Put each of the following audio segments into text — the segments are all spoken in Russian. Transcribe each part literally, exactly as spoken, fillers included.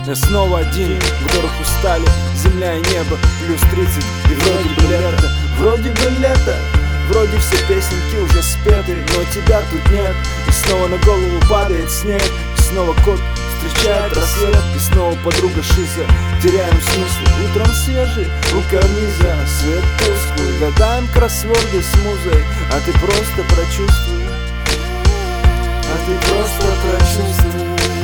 Я снова один, в которых устали земля и небо. Плюс тридцать, и вроде бы лето, вроде бы лето. Вроде все песенки уже спеты, но тебя тут нет. И снова на голову падает снег, и снова кот встречает рассвет, и снова подруга шиза. Теряем смысл, утром свежий у карниза, свет тусклый, гадаем кроссворды с музой. А ты просто прочувствуй, а ты просто прочувствуй.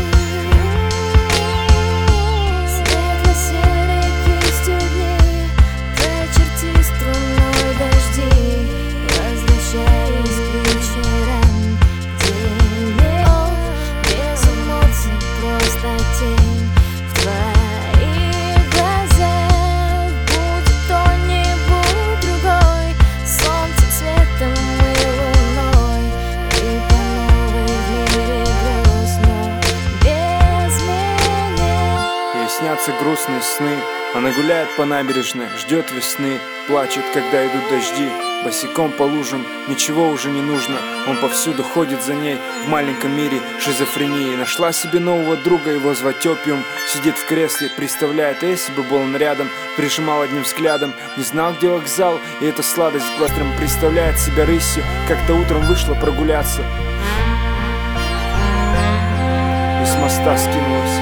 Снятся грустные сны. Она гуляет по набережной, ждет весны, плачет, когда идут дожди. Босиком по лужам, ничего уже не нужно. Он повсюду ходит за ней в маленьком мире шизофрении. Нашла себе нового друга, его звать Опиум. Сидит в кресле, представляет, а если бы был он рядом. Прижимал одним взглядом, не знал, где вокзал. И эта сладость пластырем представляет себя рысью. Как-то утром вышла прогуляться и с моста скинулась.